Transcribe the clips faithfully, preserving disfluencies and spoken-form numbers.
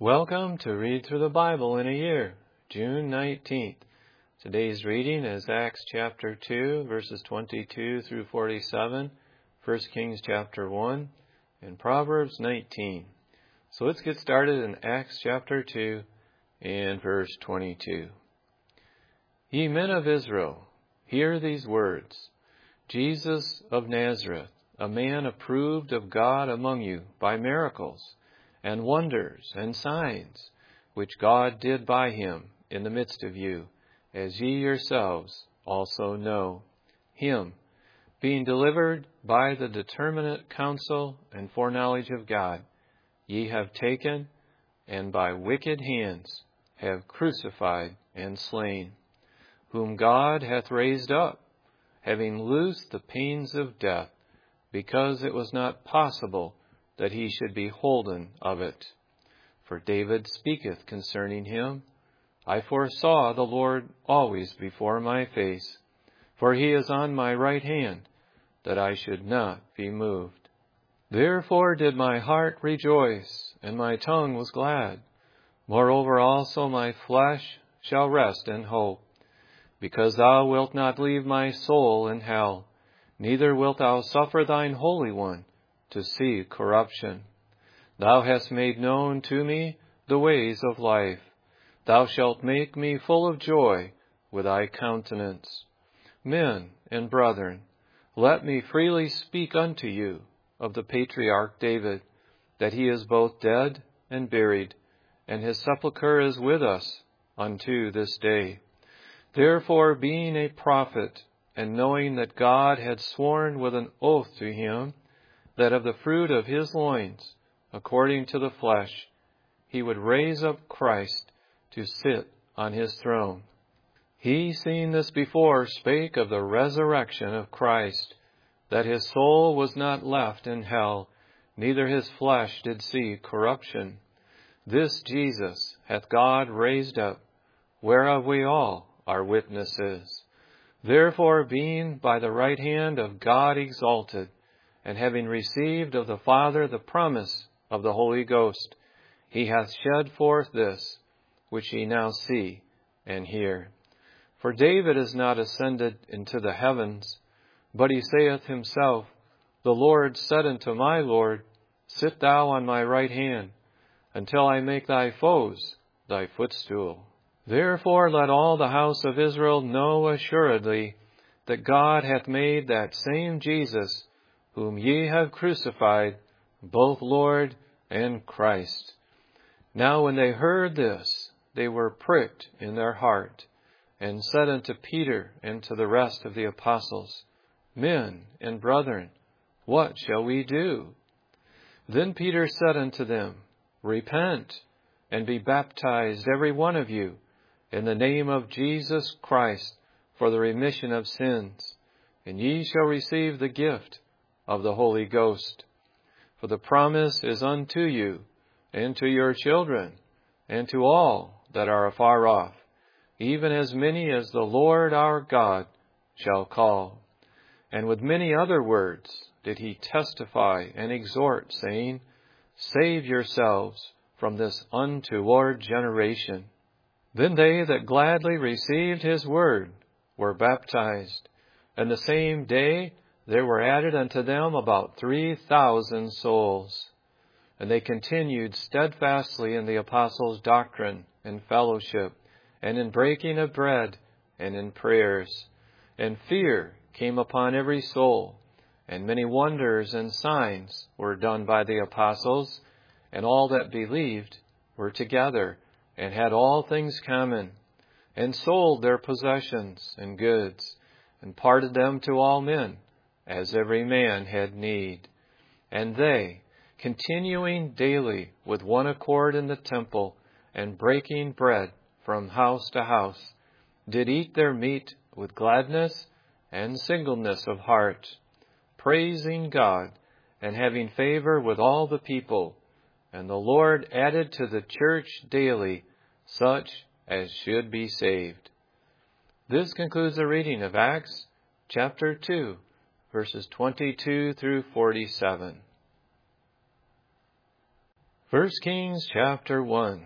Welcome to Read Through the Bible in a Year, June nineteenth. Today's reading is Acts chapter two, verses twenty-two through forty-seven, First Kings chapter one, and Proverbs nineteen. So let's get started in Acts chapter two and verse twenty-two. Ye men of Israel, hear these words. Jesus of Nazareth, a man approved of God among you by miracles, and wonders and signs, which God did by him in the midst of you, as ye yourselves also know. Him, being delivered by the determinate counsel and foreknowledge of God, ye have taken, and by wicked hands have crucified and slain, whom God hath raised up, having loosed the pains of death, because it was not possible that he should be holden of it. For David speaketh concerning him, I foresaw the Lord always before my face, for he is on my right hand, that I should not be moved. Therefore did my heart rejoice, and my tongue was glad. Moreover also my flesh shall rest in hope, because thou wilt not leave my soul in hell, neither wilt thou suffer thine Holy One to see corruption. Thou hast made known to me the ways of life. Thou shalt make me full of joy with thy countenance. Men and brethren, let me freely speak unto you of the patriarch David, that he is both dead and buried, and his sepulchre is with us unto this day. Therefore, being a prophet, and knowing that God had sworn with an oath to him, that of the fruit of his loins, according to the flesh, he would raise up Christ to sit on his throne. He, seeing this before, spake of the resurrection of Christ, that his soul was not left in hell, neither his flesh did see corruption. This Jesus hath God raised up, whereof we all are witnesses. Therefore, being by the right hand of God exalted, and having received of the Father the promise of the Holy Ghost, he hath shed forth this, which ye now see and hear. For David is not ascended into the heavens, but he saith himself, The Lord said unto my Lord, Sit thou on my right hand, until I make thy foes thy footstool. Therefore let all the house of Israel know assuredly that God hath made that same Jesus, whom ye have crucified, both Lord and Christ. Now when they heard this, they were pricked in their heart, and said unto Peter and to the rest of the apostles, Men and brethren, what shall we do? Then Peter said unto them, Repent, and be baptized every one of you, in the name of Jesus Christ, for the remission of sins, and ye shall receive the gift of the Holy Ghost. For the promise is unto you, and to your children, and to all that are afar off, even as many as the Lord our God shall call. And with many other words did he testify and exhort, saying, Save yourselves from this untoward generation. Then they that gladly received his word were baptized, and the same day there were added unto them about three thousand souls. And they continued steadfastly in the apostles' doctrine and fellowship, and in breaking of bread, and in prayers. And fear came upon every soul, and many wonders and signs were done by the apostles, and all that believed were together, and had all things common, and sold their possessions and goods, and parted them to all men, as every man had need. And they, continuing daily with one accord in the temple, and breaking bread from house to house, did eat their meat with gladness and singleness of heart, praising God, and having favor with all the people. And the Lord added to the church daily such as should be saved. This concludes the reading of Acts chapter two, verses twenty-two through forty-seven. First Kings chapter one.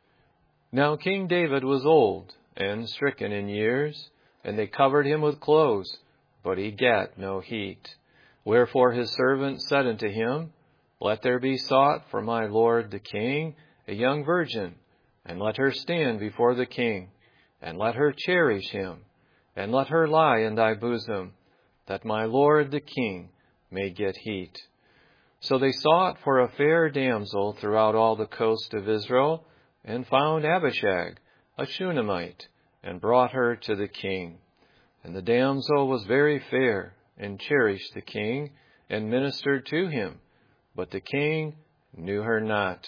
Now King David was old and stricken in years, and they covered him with clothes, but he gat no heat. Wherefore his servant said unto him, Let there be sought for my lord the king a young virgin, and let her stand before the king, and let her cherish him, and let her lie in thy bosom, that my lord the king may get heat. So they sought for a fair damsel throughout all the coast of Israel, and found Abishag, a Shunammite, and brought her to the king. And the damsel was very fair, and cherished the king, and ministered to him. But the king knew her not.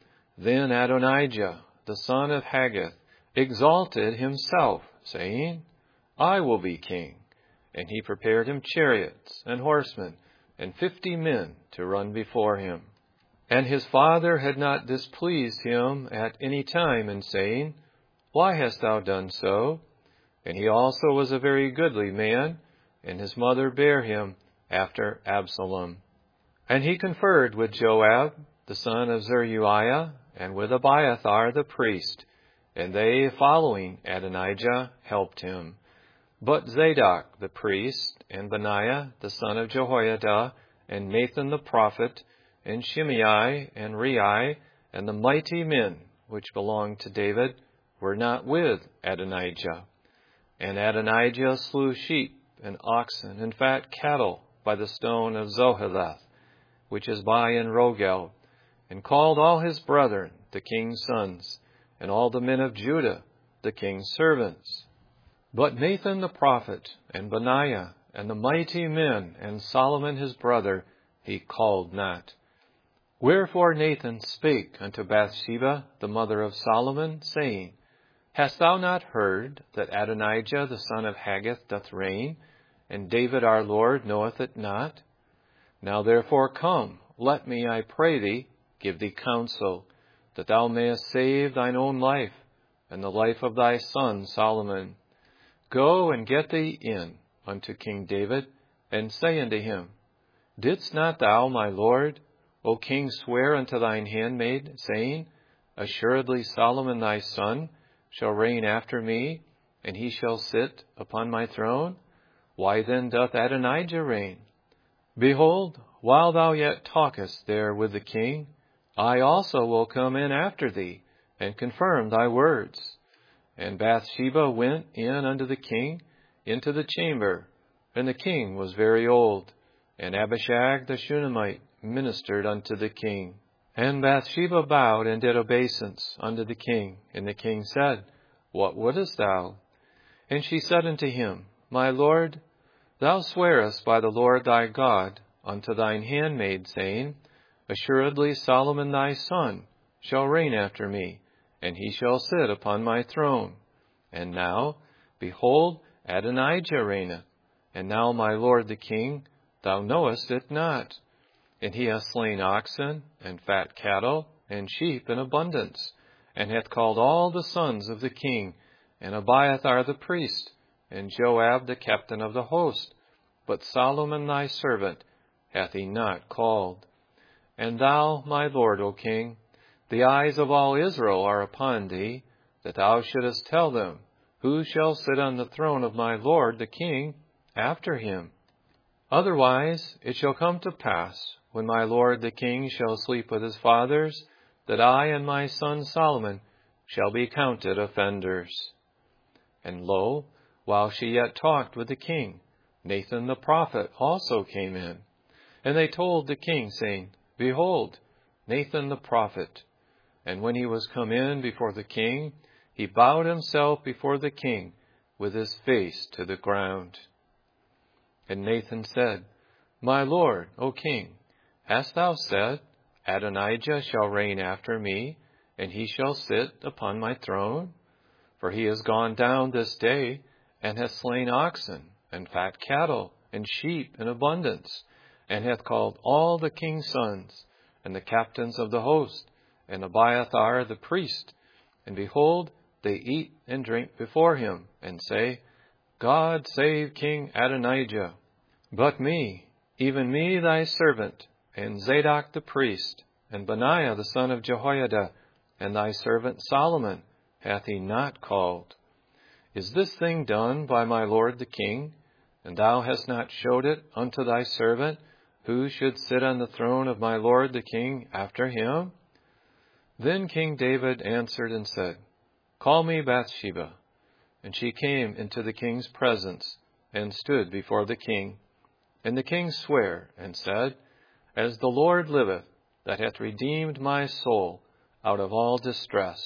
Then Adonijah, the son of Haggith, exalted himself, saying, I will be king. And he prepared him chariots and horsemen, and fifty men to run before him. And his father had not displeased him at any time in saying, Why hast thou done so? And he also was a very goodly man, and his mother bare him after Absalom. And he conferred with Joab, the son of Zeruiah, and with Abiathar the priest, and they, following Adonijah, helped him. But Zadok the priest, and Benaiah the son of Jehoiada, and Nathan the prophet, and Shimei, and Rei, and the mighty men which belonged to David, were not with Adonijah. And Adonijah slew sheep, and oxen, and fat cattle by the stone of Zoheleth, which is by En Rogel, and called all his brethren, the king's sons, and all the men of Judah, the king's servants. But Nathan the prophet, and Benaiah, and the mighty men, and Solomon his brother, he called not. Wherefore Nathan spake unto Bathsheba, the mother of Solomon, saying, Hast thou not heard that Adonijah the son of Haggith doth reign, and David our Lord knoweth it not? Now therefore come, let me, I pray thee, give thee counsel, that thou mayest save thine own life, and the life of thy son Solomon. Go and get thee in unto King David, and say unto him, Didst not thou, my lord, O king, swear unto thine handmaid, saying, Assuredly Solomon thy son shall reign after me, and he shall sit upon my throne? Why then doth Adonijah reign? Behold, while thou yet talkest there with the king, I also will come in after thee, and confirm thy words. And Bathsheba went in unto the king into the chamber, and the king was very old, and Abishag the Shunammite ministered unto the king. And Bathsheba bowed and did obeisance unto the king. And the king said, What wouldest thou? And she said unto him, My lord, thou swearest by the Lord thy God unto thine handmaid, saying, Assuredly Solomon thy son shall reign after me, and he shall sit upon my throne. And now, behold, Adonijah reigneth, and now, my lord the king, thou knowest it not. And he hath slain oxen, and fat cattle, and sheep in abundance, and hath called all the sons of the king, and Abiathar the priest, and Joab the captain of the host. But Solomon thy servant hath he not called. And thou, my lord, O king, the eyes of all Israel are upon thee, that thou shouldest tell them, who shall sit on the throne of my lord the king after him. Otherwise it shall come to pass, when my lord the king shall sleep with his fathers, that I and my son Solomon shall be counted offenders. And lo, while she yet talked with the king, Nathan the prophet also came in. And they told the king, saying, Behold, Nathan the prophet. And when he was come in before the king, he bowed himself before the king with his face to the ground. And Nathan said, My lord, O king, hast thou said, Adonijah shall reign after me, and he shall sit upon my throne? For he is gone down this day, and hath slain oxen, and fat cattle, and sheep in abundance, and hath called all the king's sons, and the captains of the host, and Abiathar the priest, and behold, they eat and drink before him, and say, God save King Adonijah. But me, even me thy servant, and Zadok the priest, and Benaiah the son of Jehoiada, and thy servant Solomon hath he not called? Is this thing done by my lord the king? And thou hast not showed it unto thy servant, who should sit on the throne of my lord the king after him? Then King David answered and said, Call me Bathsheba. And she came into the king's presence, and stood before the king. And the king sware, and said, As the Lord liveth, that hath redeemed my soul out of all distress,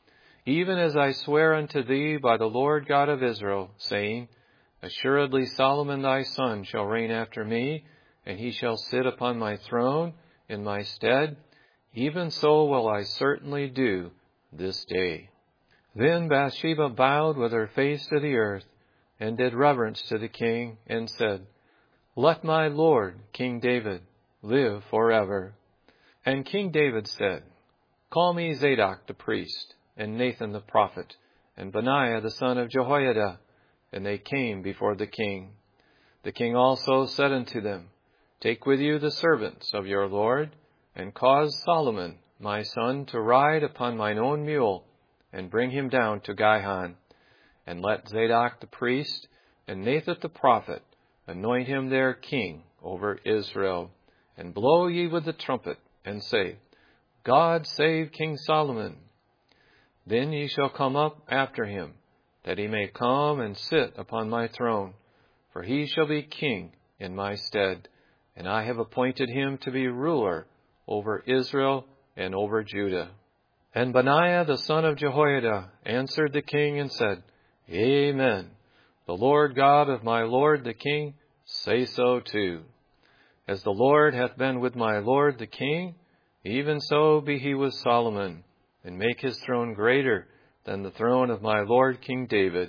even as I swear unto thee by the Lord God of Israel, saying, Assuredly Solomon thy son shall reign after me, and he shall sit upon my throne in my stead. Even so will I certainly do this day. Then Bathsheba bowed with her face to the earth, and did reverence to the king, and said, Let my lord, King David, live forever. And King David said, Call me Zadok the priest, and Nathan the prophet, and Benaiah the son of Jehoiada. And they came before the king. The king also said unto them, Take with you the servants of your lord, and cause Solomon my son to ride upon mine own mule, and bring him down to Gihon. And let Zadok the priest, and Nathan the prophet, anoint him there king over Israel. And blow ye with the trumpet, and say, God save King Solomon. Then ye shall come up after him, that he may come and sit upon my throne. For he shall be king in my stead, and I have appointed him to be ruler over Israel and over Judah. And Benaiah the son of Jehoiada answered the king and said, Amen. The Lord God of my lord the king say so too. As the Lord hath been with my lord the king, even so be he with Solomon, and make his throne greater than the throne of my lord King David.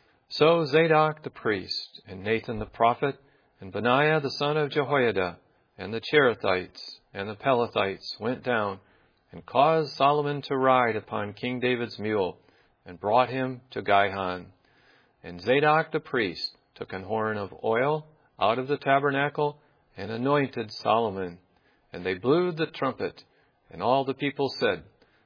So Zadok the priest, and Nathan the prophet, and Benaiah the son of Jehoiada, and the Cherethites, and the Pelethites went down, and caused Solomon to ride upon King David's mule, and brought him to Gihon. And Zadok the priest took an horn of oil out of the tabernacle, and anointed Solomon. And they blew the trumpet, and all the people said,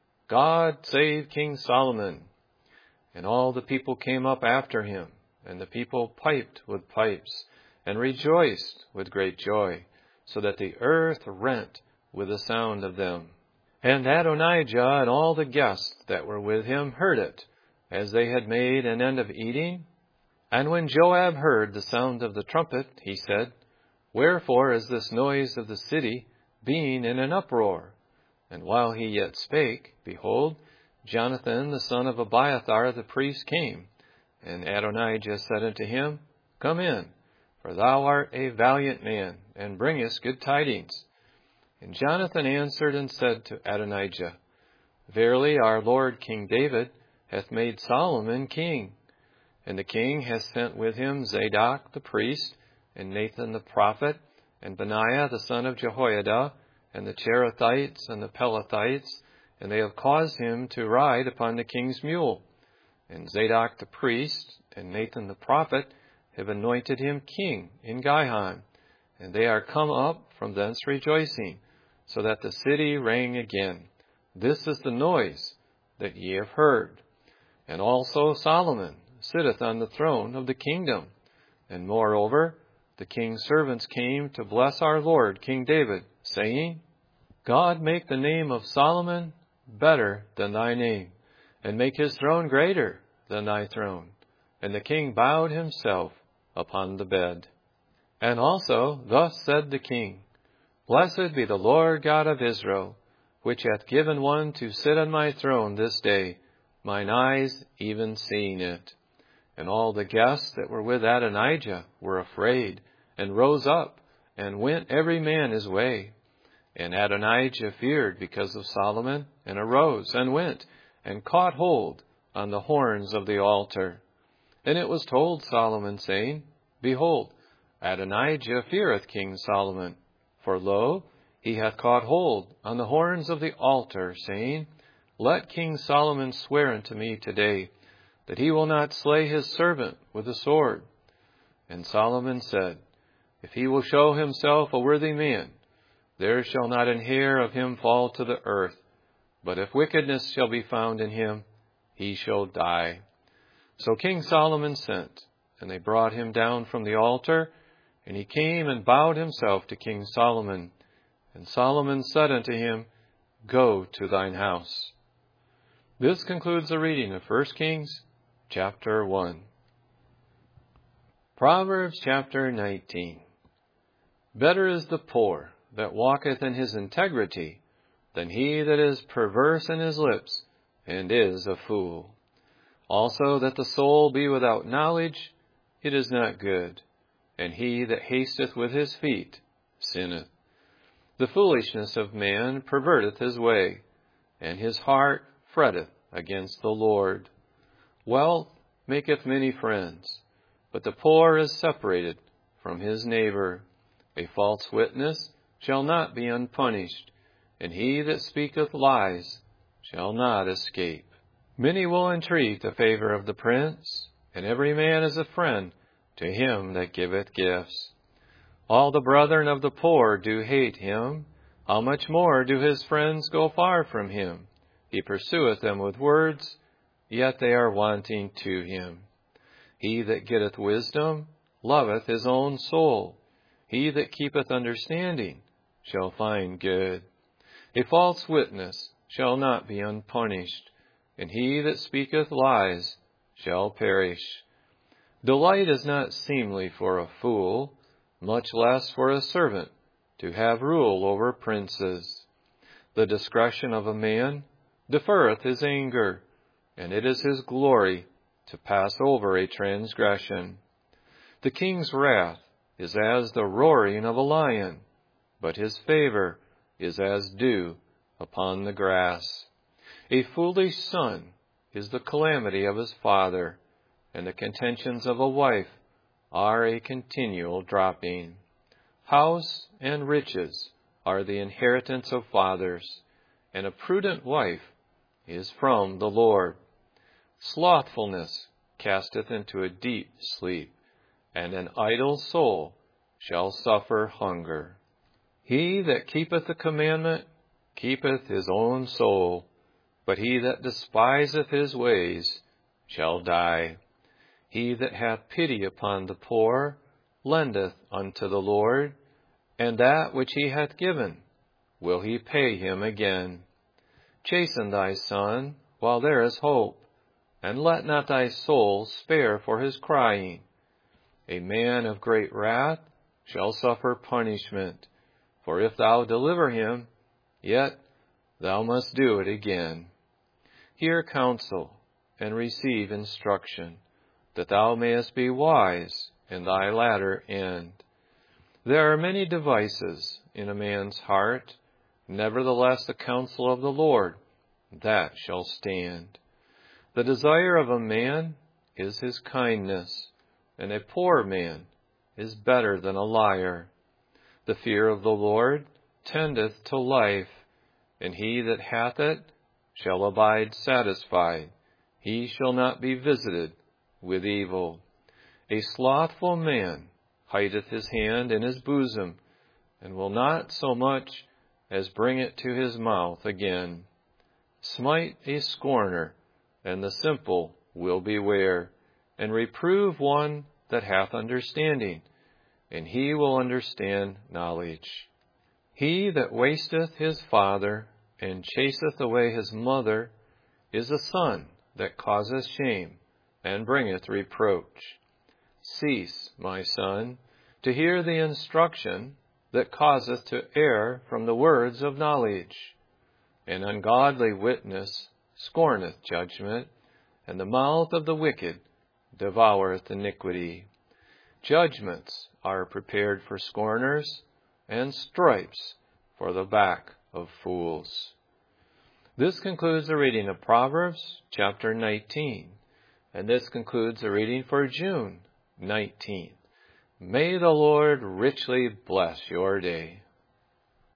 God save King Solomon. And all the people came up after him, and the people piped with pipes, and rejoiced with great joy, so that the earth rent with the sound of them. And Adonijah and all the guests that were with him heard it, as they had made an end of eating. And when Joab heard the sound of the trumpet, he said, Wherefore is this noise of the city being in an uproar? And while he yet spake, behold, Jonathan the son of Abiathar the priest came. And Adonijah said unto him, Come in, for thou art a valiant man, and bringest good tidings. And Jonathan answered and said to Adonijah, Verily our lord King David hath made Solomon king. And the king hath sent with him Zadok the priest, and Nathan the prophet, and Benaiah the son of Jehoiada, and the Cherethites and the Pelethites, and they have caused him to ride upon the king's mule. And Zadok the priest, and Nathan the prophet, have anointed him king in Gihon. And they are come up from thence rejoicing, so that the city rang again. This is the noise that ye have heard. And also Solomon sitteth on the throne of the kingdom. And moreover, the king's servants came to bless our lord King David, saying, God make the name of Solomon better than thy name, and make his throne greater than thy throne. And the king bowed himself upon the bed. And also thus said the king, Blessed be the Lord God of Israel, which hath given one to sit on my throne this day, mine eyes even seeing it. And all the guests that were with Adonijah were afraid, and rose up, and went every man his way. And Adonijah feared because of Solomon, and arose, and went, and caught hold on the horns of the altar. And it was told Solomon, saying, Behold, Adonijah feareth King Solomon. For lo, he hath caught hold on the horns of the altar, saying, Let King Solomon swear unto me today, that he will not slay his servant with the sword. And Solomon said, If he will show himself a worthy man, there shall not an hair of him fall to the earth. But if wickedness shall be found in him, he shall die. So King Solomon sent, and they brought him down from the altar, and he came and bowed himself to King Solomon. And Solomon said unto him, Go to thine house. This concludes the reading of First Kings chapter one. Proverbs chapter nineteen. Better is the poor that walketh in his integrity than he that is perverse in his lips and is a fool. Also that the soul be without knowledge, it is not good, and he that hasteth with his feet sinneth. The foolishness of man perverteth his way, and his heart fretteth against the Lord. Wealth maketh many friends, but the poor is separated from his neighbor. A false witness shall not be unpunished, and he that speaketh lies shall not escape. Many will entreat the favor of the prince, and every man is a friend to him that giveth gifts. All the brethren of the poor do hate him. How much more do his friends go far from him? He pursueth them with words, yet they are wanting to him. He that getteth wisdom loveth his own soul. He that keepeth understanding shall find good. A false witness shall not be unpunished, and he that speaketh lies shall perish. Delight is not seemly for a fool, much less for a servant to have rule over princes. The discretion of a man deferreth his anger, and it is his glory to pass over a transgression. The king's wrath is as the roaring of a lion, but his favor is as dew upon the grass. A foolish son is the calamity of his father, and the contentions of a wife are a continual dropping. House and riches are the inheritance of fathers, and a prudent wife is from the Lord. Slothfulness casteth into a deep sleep, and an idle soul shall suffer hunger. He that keepeth the commandment keepeth his own soul, but he that despiseth his ways shall die. He that hath pity upon the poor lendeth unto the Lord, and that which he hath given will he pay him again. Chasten thy son while there is hope, and let not thy soul spare for his crying. A man of great wrath shall suffer punishment, for if thou deliver him, yet thou must do it again. Hear counsel, and receive instruction, that thou mayest be wise in thy latter end. There are many devices in a man's heart, nevertheless the counsel of the Lord, that shall stand. The desire of a man is his kindness, and a poor man is better than a liar. The fear of the Lord tendeth to life, and he that hath it shall abide satisfied. He shall not be visited with evil. A slothful man hideth his hand in his bosom, and will not so much as bring it to his mouth again. Smite a scorner, and the simple will beware, and reprove one that hath understanding, and he will understand knowledge. He that wasteth his father, and chaseth away his mother, is a son that causeth shame, and bringeth reproach. Cease, my son, to hear the instruction that causeth to err from the words of knowledge. An ungodly witness scorneth judgment, and the mouth of the wicked devoureth iniquity. Judgments are prepared for scorners, and stripes for the back of fools. This concludes the reading of Proverbs chapter nineteen, and this concludes the reading for June nineteenth. May the Lord richly bless your day.